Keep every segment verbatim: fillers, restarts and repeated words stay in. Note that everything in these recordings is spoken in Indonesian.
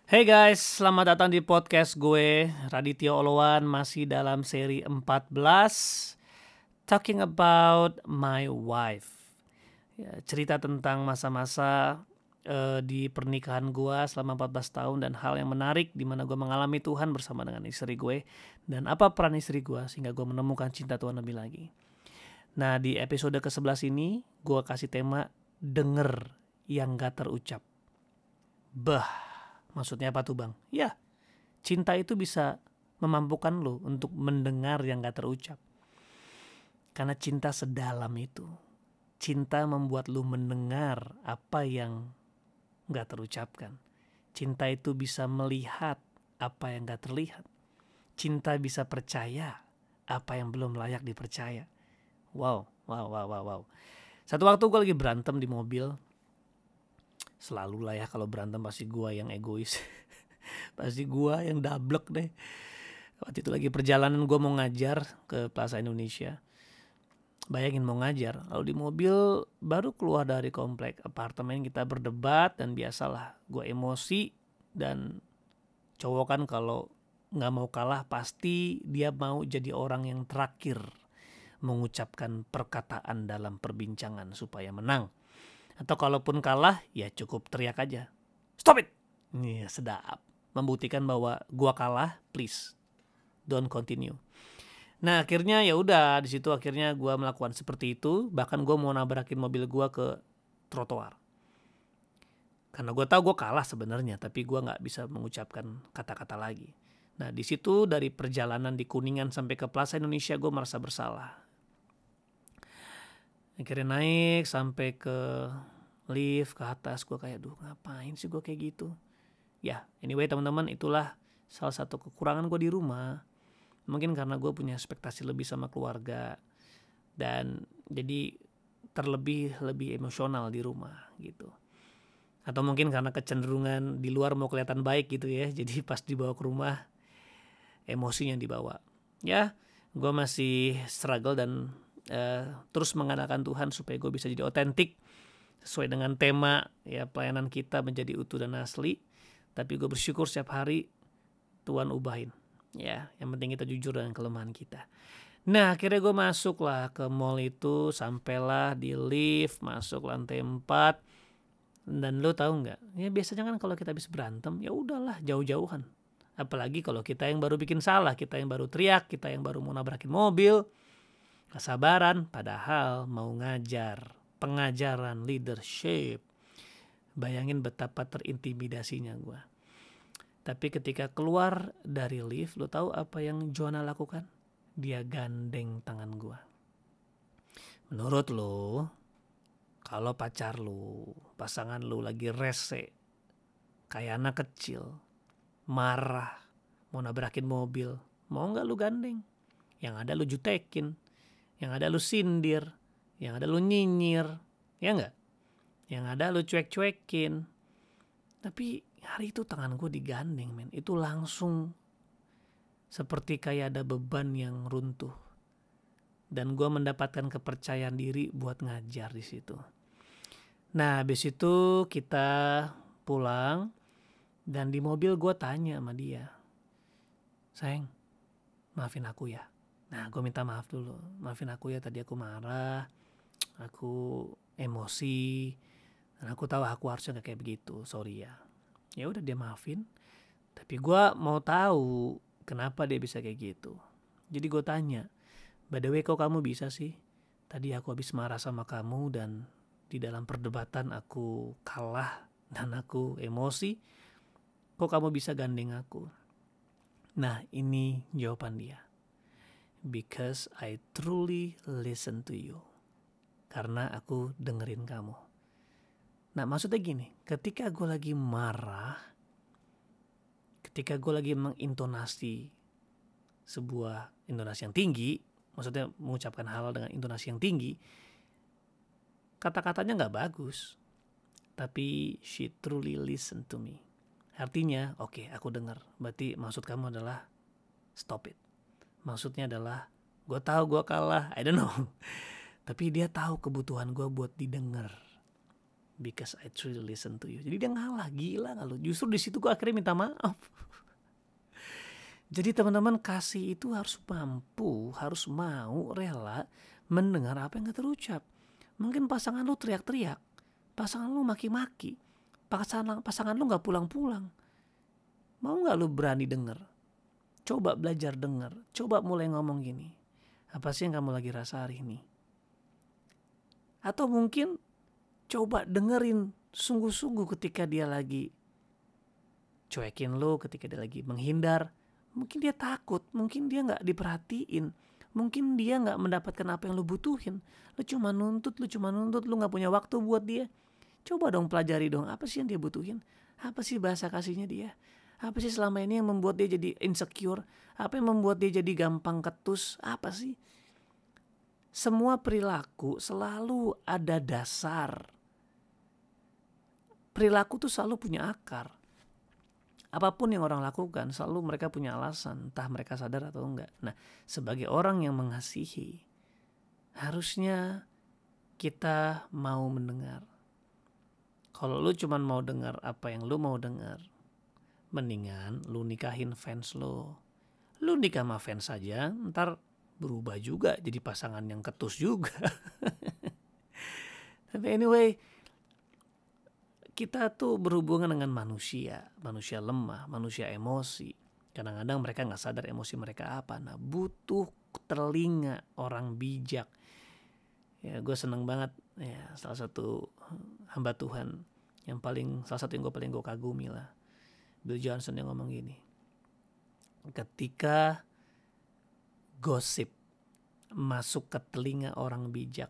Hey guys, selamat datang di podcast gue, Raditya Oloan, masih dalam seri empat belas, Talking About My Wife. Ya, cerita tentang masa-masa eh, di pernikahan gue selama empat belas tahun dan hal yang menarik di mana gue mengalami Tuhan bersama dengan istri gue dan apa peran istri gue sehingga gue menemukan cinta Tuhan lebih lagi. Nah, di episode ke sebelas ini gue kasih tema denger yang gak terucap. Bah, maksudnya apa tuh bang? Ya, cinta itu bisa memampukan lo untuk mendengar yang gak terucap. Karena cinta sedalam itu. Cinta membuat lo mendengar apa yang gak terucapkan. Cinta itu bisa melihat apa yang gak terlihat. Cinta bisa percaya apa yang belum layak dipercaya. Wow, wow, wow, wow, wow. Satu waktu gue lagi berantem di mobil. Selalu lah ya kalau berantem pasti gue yang egois. Pasti gue yang dablek deh. Waktu itu lagi perjalanan gue mau ngajar ke Plaza Indonesia. Bayangin mau ngajar, lalu di mobil baru keluar dari komplek apartemen kita berdebat dan biasalah gue emosi dan cowok kan kalau nggak mau kalah pasti dia mau jadi orang yang terakhir mengucapkan perkataan dalam perbincangan supaya menang. Atau kalaupun kalah ya cukup teriak aja, stop it. Iya sedap, membuktikan bahwa gue kalah, please don't continue. Nah akhirnya ya udah di situ akhirnya gue melakukan seperti itu, bahkan gue mau nabrakin mobil gue ke trotoar karena gue tahu gue kalah sebenarnya, tapi gue nggak bisa mengucapkan kata-kata lagi. Nah di situ dari perjalanan di Kuningan sampai ke Plaza Indonesia gue merasa bersalah. Akhirnya naik sampai ke lift ke atas, gue kayak duh ngapain sih gue kayak gitu. Ya anyway teman-teman, itulah salah satu kekurangan gue di rumah. Mungkin karena gue punya ekspektasi lebih sama keluarga dan jadi terlebih lebih emosional di rumah gitu. Atau mungkin karena kecenderungan di luar mau kelihatan baik gitu ya, jadi pas dibawa ke rumah emosinya dibawa. Ya, gue masih struggle dan uh, terus mengandalkan Tuhan supaya gue bisa jadi otentik sesuai dengan tema ya pelayanan kita menjadi utuh dan asli. Tapi gue bersyukur setiap hari Tuhan ubahin. Ya, yang penting kita jujur dengan kelemahan kita. Nah akhirnya gue masuk lah ke mall itu, sampailah di lift, masuk lantai empat. Dan lo tahu nggak? Ya biasanya kan kalau kita habis berantem, ya udahlah jauh-jauhan. Apalagi kalau kita yang baru bikin salah, kita yang baru teriak, kita yang baru mau nabrakin mobil. Kesabaran, padahal mau ngajar, pengajaran, leadership. Bayangin betapa terintimidasinya gue. Tapi ketika keluar dari lift, lo tahu apa yang Joanna lakukan? Dia gandeng tangan gue. Menurut lo, kalau pacar lo, pasangan lo lagi rese, kayak anak kecil, marah, mau nabrakin mobil, mau gak lu gandeng? Yang ada lu jutekin, yang ada lu sindir, yang ada lu nyinyir, ya gak? Yang ada lu cuek-cuekin. Tapi hari itu tangan gue digandeng men, itu langsung seperti kayak ada beban yang runtuh. Dan gue mendapatkan kepercayaan diri buat ngajar di situ. Nah habis itu kita pulang. Dan di mobil gue tanya sama dia, sayang maafin aku ya. Nah gue minta maaf dulu, maafin aku ya tadi aku marah, aku emosi, dan aku tahu aku harusnya gak kayak begitu, sorry ya. Ya udah dia maafin, tapi gue mau tahu kenapa dia bisa kayak gitu. Jadi gue tanya, by the way kok kamu bisa sih? Tadi aku habis marah sama kamu dan di dalam perdebatan aku kalah dan aku emosi. Kok kamu bisa gandeng aku? Nah ini jawaban dia. Because I truly listen to you. Karena aku dengerin kamu. Nah maksudnya gini, ketika gue lagi marah, ketika gue lagi mengintonasi sebuah intonasi yang tinggi, maksudnya mengucapkan hal dengan intonasi yang tinggi, kata-katanya gak bagus. Tapi she truly listen to me. Artinya, oke okay, aku dengar. Berarti maksud kamu adalah stop it. Maksudnya adalah gue tahu gue kalah, I don't know. Tapi dia tahu kebutuhan gue buat didengar. because I truly listen to you. Jadi dia ngalah, gila gak lu? Justru di situ gue akhirnya minta maaf. Jadi teman-teman, kasih itu harus mampu, harus mau, rela mendengar apa yang gak terucap. Mungkin pasangan lu teriak-teriak, pasangan lu maki-maki, pasangan, pasangan lu gak pulang-pulang. Mau gak lu berani denger? Coba belajar denger, coba mulai ngomong gini. Apa sih yang kamu lagi rasa hari ini? Atau mungkin coba dengerin sungguh-sungguh ketika dia lagi cuekin lo, ketika dia lagi menghindar. Mungkin dia takut, mungkin dia gak diperhatiin, mungkin dia gak mendapatkan apa yang lo butuhin. Lo cuma nuntut, lo cuma nuntut, lo gak punya waktu buat dia. Coba dong pelajari dong, apa sih yang dia butuhin? Apa sih bahasa kasihnya dia? Apa sih selama ini yang membuat dia jadi insecure? Apa yang membuat dia jadi gampang ketus? Apa sih? Semua perilaku selalu ada dasar. Perilaku tuh selalu punya akar. Apapun yang orang lakukan selalu mereka punya alasan, entah mereka sadar atau enggak. Nah, sebagai orang yang mengasihi, harusnya kita mau mendengar. Kalau lu cuman mau dengar apa yang lu mau dengar, mendingan lu nikahin fans lu. Lu nikah sama fans saja, ntar berubah juga jadi pasangan yang ketus juga. Tapi anyway, kita tuh berhubungan dengan manusia, manusia lemah, manusia emosi. Kadang-kadang mereka gak sadar emosi mereka apa. Nah, butuh telinga orang bijak. Ya, gue seneng banget ya, salah satu hamba Tuhan yang paling, salah satu yang gue paling gue kagumi lah, Bill Johnson, yang ngomong gini, ketika gosip masuk ke telinga orang bijak,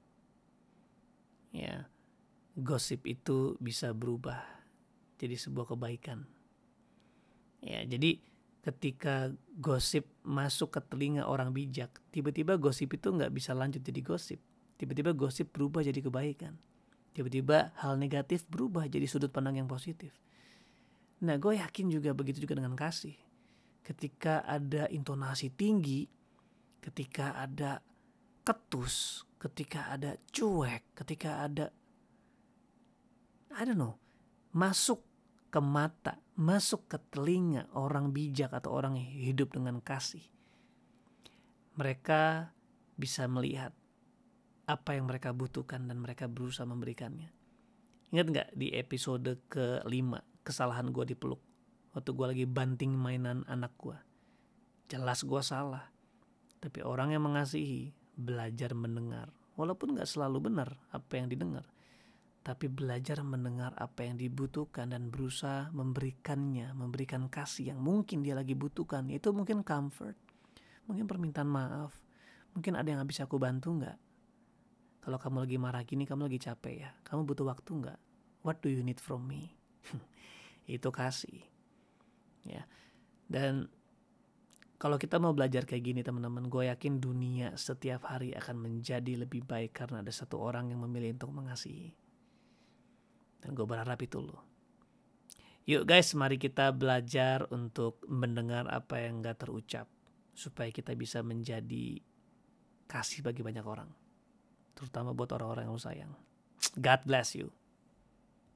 ya, gosip itu bisa berubah jadi sebuah kebaikan. Ya, jadi ketika gosip masuk ke telinga orang bijak, tiba-tiba gosip itu nggak bisa lanjut jadi gosip. Tiba-tiba gosip berubah jadi kebaikan. Tiba-tiba hal negatif berubah jadi sudut pandang yang positif. Nah, gue yakin juga begitu juga dengan kasih. Ketika ada intonasi tinggi, ketika ada ketus, ketika ada cuek, ketika ada, I don't know, masuk ke mata, masuk ke telinga orang bijak atau orang yang hidup dengan kasih, mereka bisa melihat apa yang mereka butuhkan dan mereka berusaha memberikannya. Ingat gak di episode kelima, kesalahan gue dipeluk, waktu gue lagi banting mainan anak gue. Jelas gue salah, tapi orang yang mengasihi belajar mendengar, walaupun gak selalu benar apa yang didengar, tapi belajar mendengar apa yang dibutuhkan dan berusaha memberikannya, memberikan kasih yang mungkin dia lagi butuhkan. Itu mungkin comfort, mungkin permintaan maaf, mungkin ada yang bisa aku bantu gak? Kalau kamu lagi marah gini, kamu lagi capek ya, kamu butuh waktu gak? What do you need from me? Itu kasih. Ya. Dan kalau kita mau belajar kayak gini teman-teman, gue yakin dunia setiap hari akan menjadi lebih baik karena ada satu orang yang memilih untuk mengasihi. Dan gue berharap itu loh. Yuk guys, mari kita belajar untuk mendengar apa yang gak terucap, supaya kita bisa menjadi kasih bagi banyak orang, terutama buat orang-orang yang lu sayang. God bless you.